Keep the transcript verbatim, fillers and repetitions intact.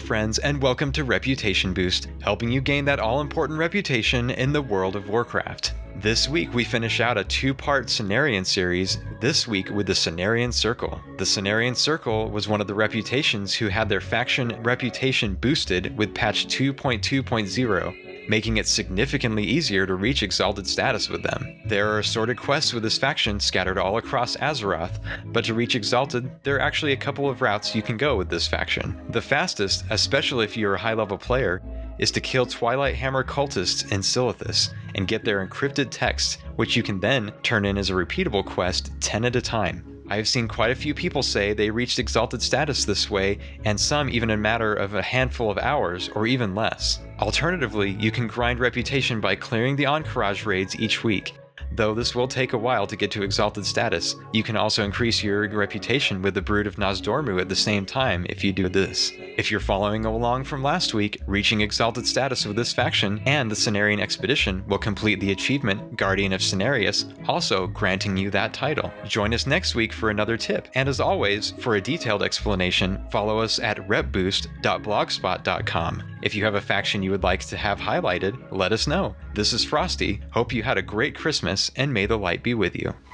friends, and welcome to Reputation Boost, helping you gain that all-important reputation in the world of Warcraft. This week we finish out a two-part Cenarian series, this week with the Cenarian Circle. The Cenarian Circle was one of the reputations who had their faction reputation boosted with patch two point two point zero, making it significantly easier to reach Exalted status with them. There are assorted quests with this faction scattered all across Azeroth, but to reach Exalted, there are actually a couple of routes you can go with this faction. The fastest, especially if you're a high-level player, is to kill Twilight Hammer cultists in Silithus and get their encrypted text, which you can then turn in as a repeatable quest ten at a time. I have seen quite a few people say they reached Exalted status this way, and some even in a matter of a handful of hours or even less. Alternatively, you can grind reputation by clearing the Encourage raids each week. Though this will take a while to get to Exalted status, you can also increase your reputation with the Brood of Nozdormu at the same time if you do this. If you're following along from last week, reaching Exalted status with this faction and the Cenarian Expedition will complete the achievement Guardian of Cenarius, also granting you that title. Join us next week for another tip, and as always, for a detailed explanation, follow us at rep boost dot blogspot dot com. If you have a faction you would like to have highlighted, let us know. This is Frosty. Hope you had a great Christmas, and may the light be with you.